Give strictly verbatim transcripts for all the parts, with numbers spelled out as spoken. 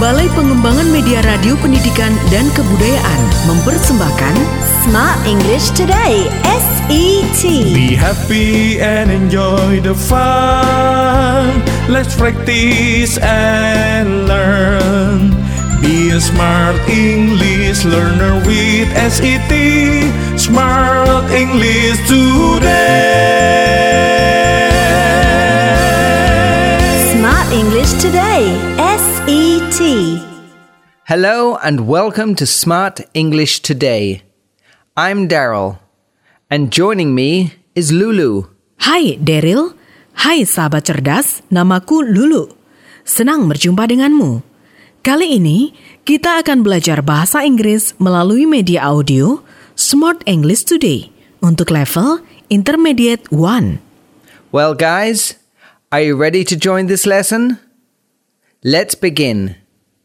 Balai Pengembangan Media Radio Pendidikan dan Kebudayaan mempersembahkan Smart English Today, S E T. Be happy and enjoy the fun. Let's practice and learn. Be a smart English learner with S E T. Smart English Today. Smart English Today, S E T. Hello and welcome to Smart English Today. I'm Daryl, and joining me is Lulu. Hai Daryl, hai sahabat cerdas, namaku Lulu. Senang berjumpa denganmu. Kali ini kita akan belajar bahasa Inggris melalui media audio Smart English Today untuk level Intermediate one. Well guys, are you ready to join this lesson? Let's begin.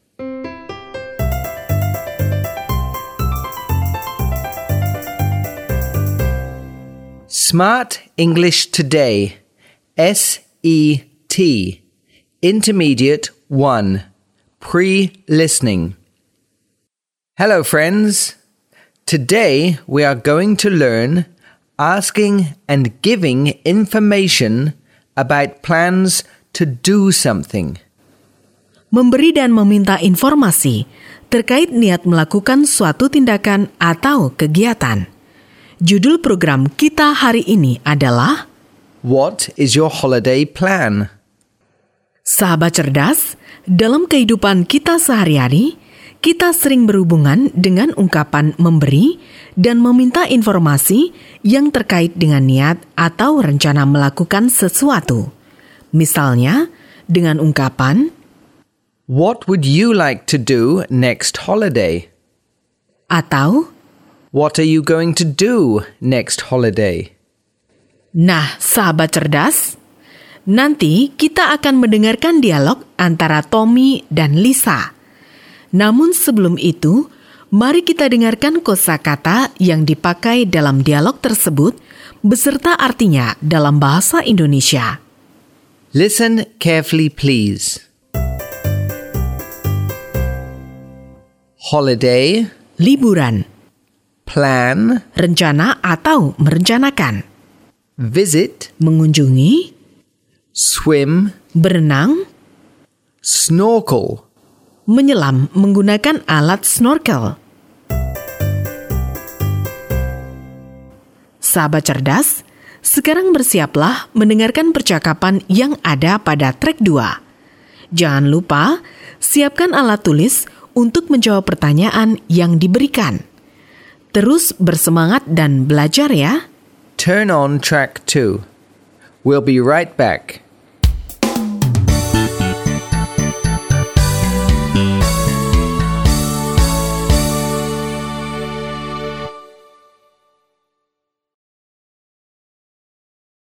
Smart English Today, S E T, Intermediate one, Pre-Listening. Hello friends, today we are going to learn asking and giving information about plans to do something. Memberi dan meminta informasi terkait niat melakukan suatu tindakan atau kegiatan. Judul program kita hari ini adalah What is your holiday plan? Sahabat cerdas, dalam kehidupan kita sehari-hari, kita sering berhubungan dengan ungkapan memberi dan meminta informasi yang terkait dengan niat atau rencana melakukan sesuatu. Misalnya, dengan ungkapan, What would you like to do next holiday? Atau, What are you going to do next holiday? Nah, sahabat cerdas, nanti kita akan mendengarkan dialog antara Tommy dan Lisa. Namun sebelum itu, mari kita dengarkan kosakata yang dipakai dalam dialog tersebut beserta artinya dalam bahasa Indonesia. Listen carefully please. Holiday, Liburan, plan, rencana atau merencanakan, visit, mengunjungi, swim, berenang, snorkel, menyelam menggunakan alat snorkel. Sahabat cerdas, sekarang bersiaplah mendengarkan percakapan yang ada pada track dua. Jangan lupa, siapkan alat tulis untuk menjawab pertanyaan yang diberikan. Terus bersemangat dan belajar ya. turn on track two. We'll be right back.